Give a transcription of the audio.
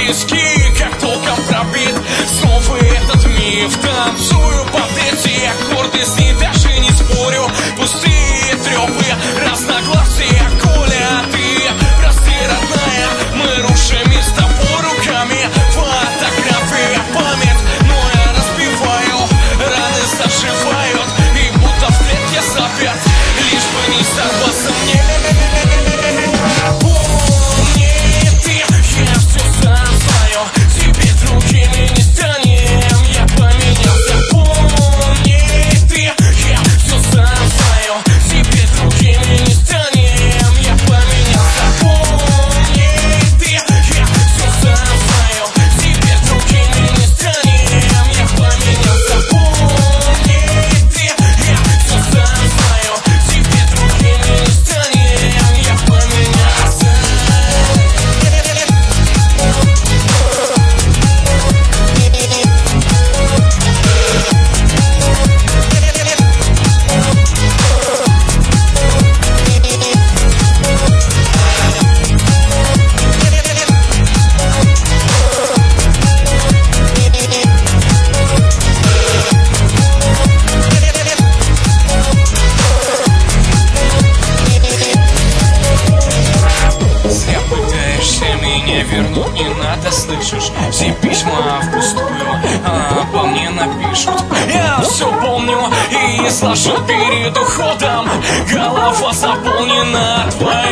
виски, как толком пробит. Снова этот миф, танцую под эти аккорды. С ней даже не спорю, пустые трёпы, разногласия. Коля, ты прости, родная, мы рушим с тобой руками фотографии, память. Но я разбиваю, раны заживают, и будто вслед я запят, лишь бы не сорваться мне. Помни ты, я все сам знаю, теперь другими не станем, я поменялся. Помни ты, я все сам знаю, теперь другими не станем, я поменялся. Помни ты, я все сам знаю, теперь другими не станем, я поменялся. Помни ты, я все сам знаю, теперь другими не станем, я поменялся. Зря пытаешься меня вернуть, не надо, слышишь? Все письма впустую, а обо мне напишут. Я все помню и изложу перед уходом. Голова заполнена твоей